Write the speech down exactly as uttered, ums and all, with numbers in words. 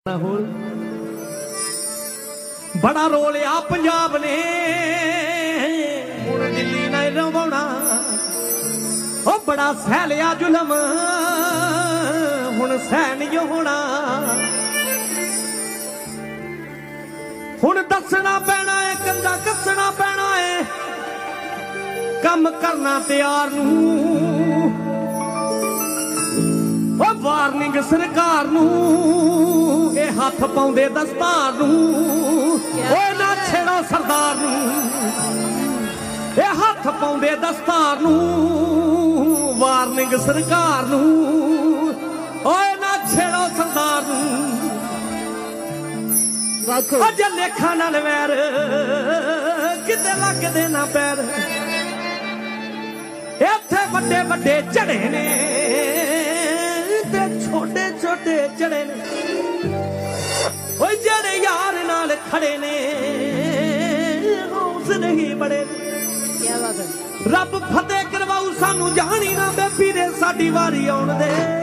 होर बड़ा रोलिया पंजाब ने हुण दिल्ली नहीं रवाउणा ओ बड़ा सह लिया जुलम हुण सह नहीं होना हुण दसना पैना है कंधा कसना पैना है कम करना तैयार नूं वार्निंग सरकार नूं ए हाथ पाउंदे दस्तार नूं ओए ना छेड़ो सरदार नूं ए हाथ पाउंदे दस्तार नूं वार्निंग सरकार नूं ओए ना छेड़ो सरदार नूं अज लेखा नाल वैर किते लगदे ना पैर इत्थे वड्डे वड्डे झड़े ने छोटे छोटे चढ़े ने जड़े यार नाल खड़े ने हौसले ही बड़े रब फतेह करवाऊ सानू जानी ना बेबी दे साडी वारी आउण दे।